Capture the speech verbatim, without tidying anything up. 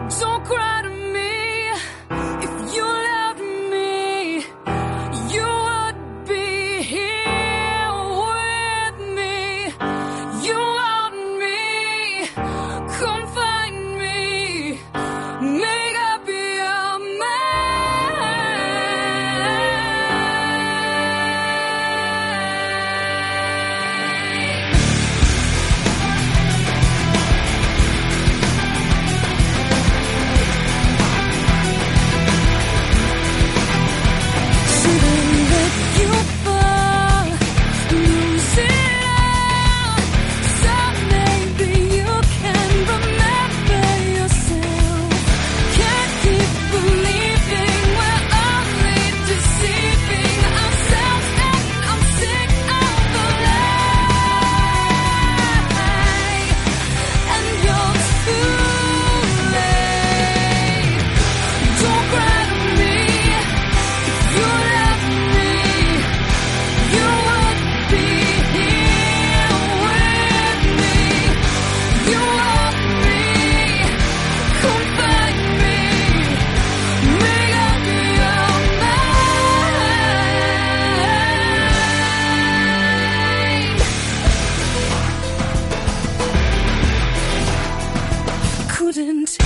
Don't cry to me. If you loved me, you would be here with me. You want me, come find me. Make up your mind. Shouldn't let you fall, lose it all. So maybe you can remember yourself. Can't keep believing we're only deceiving ourselves, and I'm sick of the lie. And you're too late. Don't cry to me. If you love me, you would be here with me. You want me, come find me. Make up your mind. Couldn't